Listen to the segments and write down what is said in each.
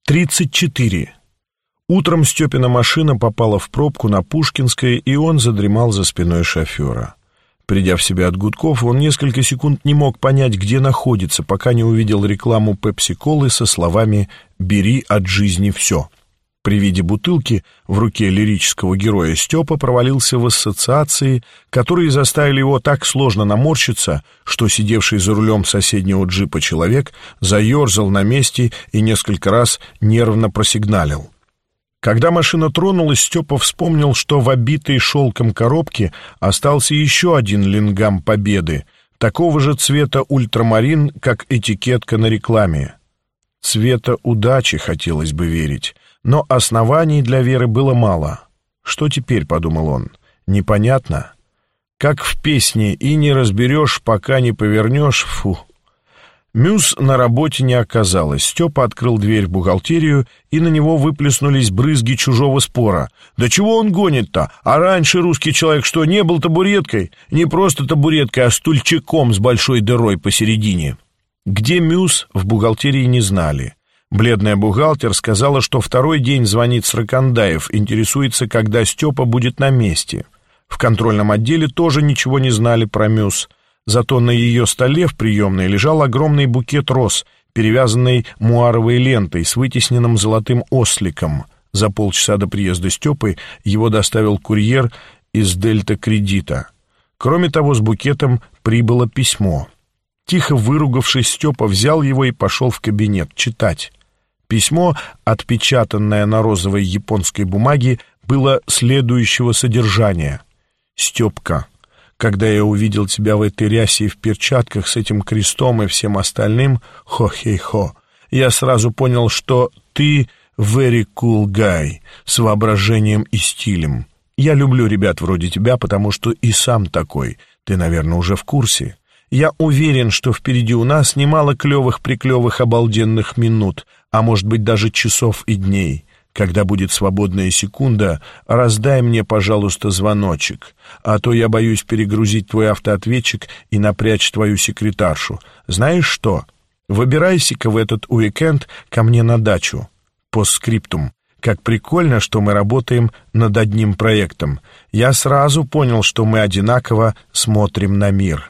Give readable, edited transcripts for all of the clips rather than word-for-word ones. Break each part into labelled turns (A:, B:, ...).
A: 34. Утром Степина машина попала в пробку на Пушкинской, и он задремал за спиной шофера. Придя в себя от гудков, он несколько секунд не мог понять, где находится, пока не увидел рекламу пепси-колы со словами «Бери от жизни все». При виде бутылки в руке лирического героя Степа провалился в ассоциации, которые заставили его так сложно наморщиться, что сидевший за рулем соседнего джипа человек заерзал на месте и несколько раз нервно просигналил. Когда машина тронулась, Степа вспомнил, что в обитой шелком коробке остался еще один лингам Победы, такого же цвета ультрамарин, как этикетка на рекламе. Цвета удачи, хотелось бы верить, но оснований для веры было мало. Что теперь, подумал он, непонятно. Как в песне «И не разберешь, пока не повернешь», фу. Мюс на работе не оказалось. Степа открыл дверь в бухгалтерию, и на него выплеснулись брызги чужого спора. «Да чего он гонит-то? А раньше русский человек что, не был табуреткой? Не просто табуреткой, а стульчиком с большой дырой посередине». Где Мюс, в бухгалтерии не знали. Бледная бухгалтер сказала, что второй день звонит Сракандаев, интересуется, когда Степа будет на месте. В контрольном отделе тоже ничего не знали про Мюс. Зато на ее столе в приемной лежал огромный букет роз, перевязанный муаровой лентой с вытесненным золотым осликом. За полчаса до приезда Степы его доставил курьер из Дельта Кредита. Кроме того, с букетом прибыло письмо. Тихо выругавшись, Степа взял его и пошел в кабинет читать. Письмо, отпечатанное на розовой японской бумаге, было следующего содержания. «Степка, когда я увидел тебя в этой рясе и в перчатках с этим крестом и всем остальным, хо-хей-хо, я сразу понял, что ты very cool guy, с воображением и стилем. Я люблю ребят вроде тебя, потому что и сам такой, ты, наверное, уже в курсе. Я уверен, что впереди у нас немало клевых-приклевых обалденных минут, а может быть даже часов и дней. Когда будет свободная секунда, раздай мне, пожалуйста, звоночек, а то я боюсь перегрузить твой автоответчик и напрячь твою секретаршу. Знаешь что? Выбирайся-ка в этот уикенд ко мне на дачу. Постскриптум. Как прикольно, что мы работаем над одним проектом. Я сразу понял, что мы одинаково смотрим на мир».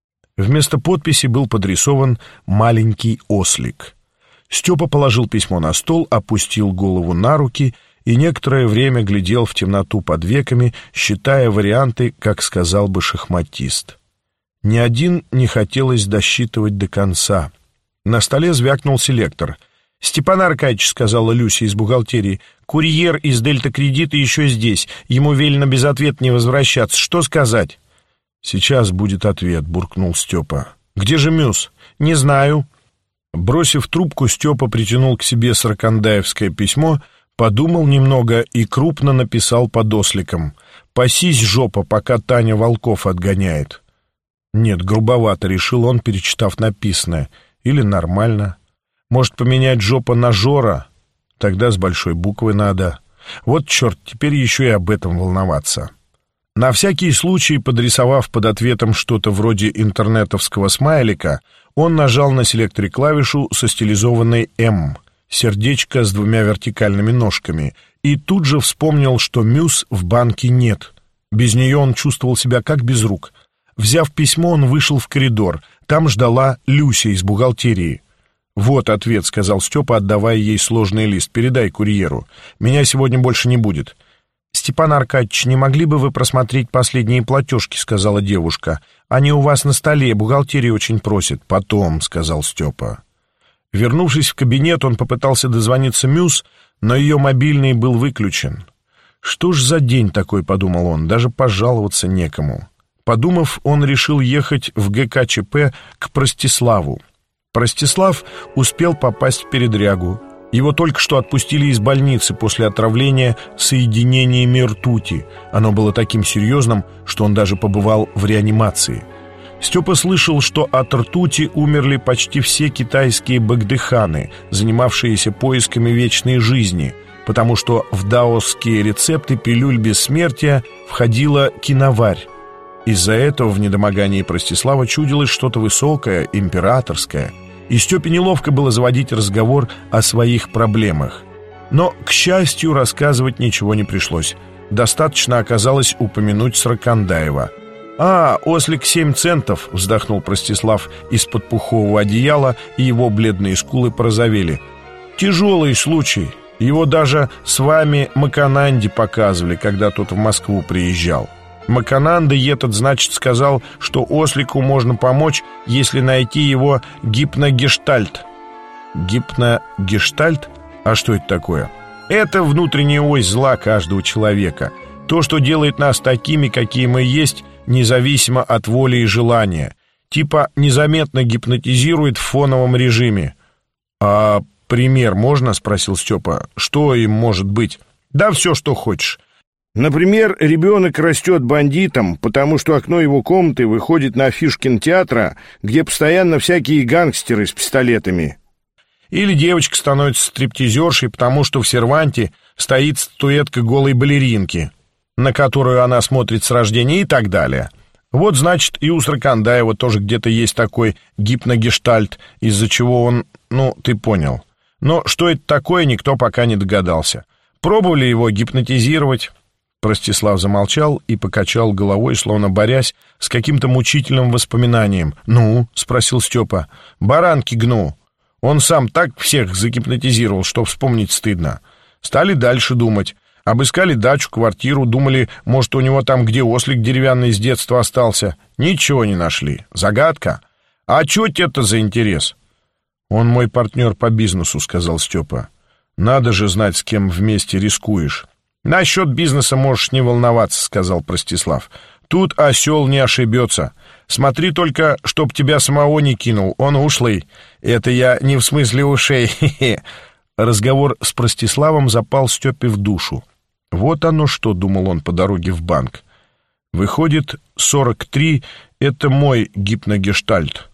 A: Вместо подписи был подрисован маленький ослик. Степа положил письмо на стол, опустил голову на руки и некоторое время глядел в темноту под веками, считая варианты, как сказал бы шахматист. Ни один не хотелось досчитывать до конца. На столе звякнул селектор. «Степан Аркадьевич», — сказала Люся из бухгалтерии, — «курьер из Дельта Кредита еще здесь. Ему велено без ответа не возвращаться. Что сказать?» «Сейчас будет ответ», — буркнул Степа. «Где же Мюс?» «Не знаю». Бросив трубку, Степа притянул к себе сракандаевское письмо, подумал немного и крупно написал под осликом: «Пасись, жопа, пока Таня волков отгоняет». Нет, грубовато, решил он, перечитав написанное. Или нормально. Может, поменять жопа на Жора? Тогда с большой буквы надо. Вот черт, теперь еще и об этом волноваться. На всякий случай, подрисовав под ответом что-то вроде интернетовского смайлика, он нажал на селекторе клавишу со стилизованной «М», сердечко с двумя вертикальными ножками, и тут же вспомнил, что Мюс в банке нет. Без нее он чувствовал себя как без рук. Взяв письмо, он вышел в коридор. Там ждала Люся из бухгалтерии. «Вот ответ», — сказал Степа, отдавая ей сложный лист. «Передай курьеру. Меня сегодня больше не будет». «Степан Аркадьевич, не могли бы вы просмотреть последние платежки?» — сказала девушка. «Они у вас на столе, бухгалтерия очень просит». «Потом», — сказал Степа. Вернувшись в кабинет, он попытался дозвониться Мюс, но ее мобильный был выключен. «Что ж за день такой?» — подумал он, — «даже пожаловаться некому». Подумав, он решил ехать в ГКЧП к Простиславу. Простислав успел попасть в передрягу. Его только что отпустили из больницы после отравления соединениями ртути. Оно было таким серьезным, что он даже побывал в реанимации. Степа слышал, что от ртути умерли почти все китайские богдыханы, занимавшиеся поисками вечной жизни, потому что в даосские рецепты пилюль бессмертия входила киноварь. Из-за этого в недомогании Простислава чудилось что-то высокое, императорское. и Степе неловко было заводить разговор о своих проблемах. Но, к счастью, рассказывать ничего не пришлось. Достаточно оказалось упомянуть Сракандаева. «Ослик 7 центов», — вздохнул Простислав из-под пухового одеяла, и его бледные скулы порозовели. «Тяжелый случай. Его даже с вами Макананде показывали, когда тот в Москву приезжал. Макананде этот, значит, сказал, что ослику можно помочь, если найти его гипногештальт». «Гипногештальт? А что это такое?» «Это внутренняя ось зла каждого человека. То, что делает нас такими, какие мы есть, независимо от воли и желания. Типа незаметно гипнотизирует в фоновом режиме». «А пример можно?» — спросил Степа. «Что им может быть?» «Да все, что хочешь. Например, ребенок растет бандитом, потому что окно его комнаты выходит на афишу кинотеатра, где постоянно всякие гангстеры с пистолетами. Или девочка становится стриптизершей, потому что в серванте стоит статуэтка голой балеринки, на которую она смотрит с рождения, и так далее. Вот, значит, и у Сракандаева тоже где-то есть такой гипногештальт, из-за чего он... ты понял. Но что это такое, никто пока не догадался. Пробовали его гипнотизировать». Простислав замолчал и покачал головой, словно борясь с каким-то мучительным воспоминанием. «Ну?» — спросил Степа. «Баранки гну. Он сам так всех загипнотизировал, что вспомнить стыдно. Стали дальше думать. Обыскали дачу, квартиру, думали, может, у него там где ослик деревянный с детства остался. Ничего не нашли. Загадка. А чё это за интерес?» «Он мой партнер по бизнесу», — сказал Степа. «Надо же знать, с кем вместе рискуешь». «Насчет бизнеса можешь не волноваться», — сказал Простислав. «Тут осел не ошибется. Смотри только, чтоб тебя самого не кинул, он ушлый. Это я не в смысле ушей». Разговор с Простиславом запал Степе в душу. «Вот оно что», — думал он по дороге в банк. «Выходит, 43 — это мой гипногештальт.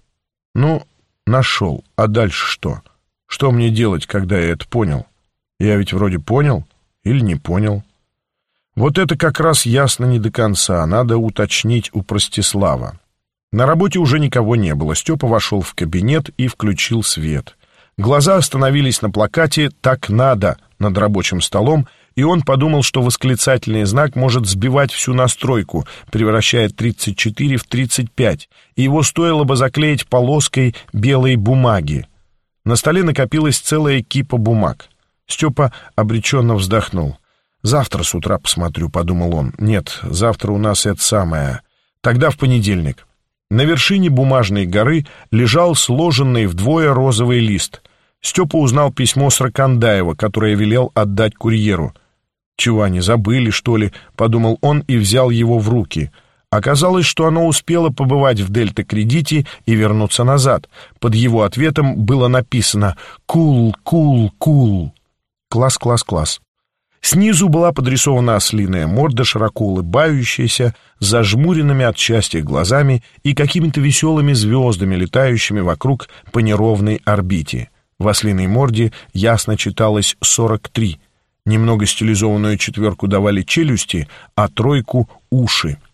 A: Нашел. А дальше что? Что мне делать, когда я это понял? Я ведь вроде понял или не понял? Вот это как раз ясно не до конца. Надо уточнить у Простислава». На работе уже никого не было. Степа вошел в кабинет и включил свет. Глаза остановились на плакате «Так надо» над рабочим столом, и он подумал, что восклицательный знак может сбивать всю настройку, превращая 34 в 35, и его стоило бы заклеить полоской белой бумаги. На столе накопилась целая кипа бумаг. Степа обреченно вздохнул. «Завтра с утра посмотрю», — подумал он. «Нет, завтра у нас это самое. Тогда в понедельник». На вершине бумажной горы лежал сложенный вдвое розовый лист. Степа узнал письмо Сракандаева, которое велел отдать курьеру. «Чего они, забыли, что ли?» — подумал он и взял его в руки. Оказалось, что оно успело побывать в Дельта-Кредите и вернуться назад. Под его ответом было написано «Кул, кул, кул». Класс, класс, класс. Снизу была подрисована ослиная морда, широко улыбающаяся, с зажмуренными от счастья глазами и какими-то веселыми звездами, летающими вокруг по неровной орбите. В ослиной морде ясно читалось 43. Немного стилизованную четверку давали челюсти, а тройку — уши.